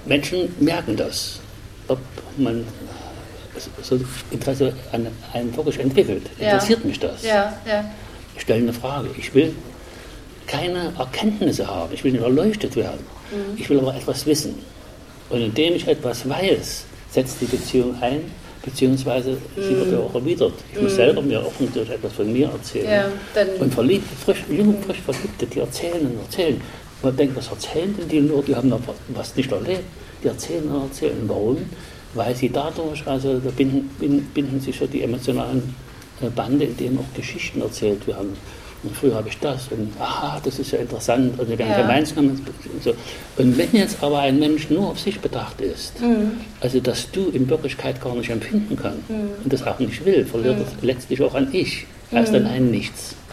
Menschen merken das, ob man so Interesse an einem wirklich entwickelt. Interessiert mich das? Ich stelle eine Frage. Ich will keine Erkenntnisse haben. Ich will nicht erleuchtet werden. Ich will aber etwas wissen. Und indem ich etwas weiß, setzt die Beziehung ein, beziehungsweise sie wird ja auch erwidert. Ich muss selber mir auch natürlich etwas von mir erzählen. Und junge, frisch Verliebte, die erzählen und erzählen. Man denkt, was erzählen denn die nur? Die haben noch was nicht erlebt. Die erzählen und erzählen. Warum? Weil sie dadurch, also da binden sich so die emotionalen Bande, in denen auch Geschichten erzählt werden. Und früher habe ich das und aha, das ist ja interessant und wir werden gemeinsam und so. Und wenn jetzt aber ein Mensch nur auf sich bedacht ist, also dass du in Wirklichkeit gar nicht empfinden kann und das auch nicht will, verliert es letztlich auch an Ich. Er ist dann ein Nichts.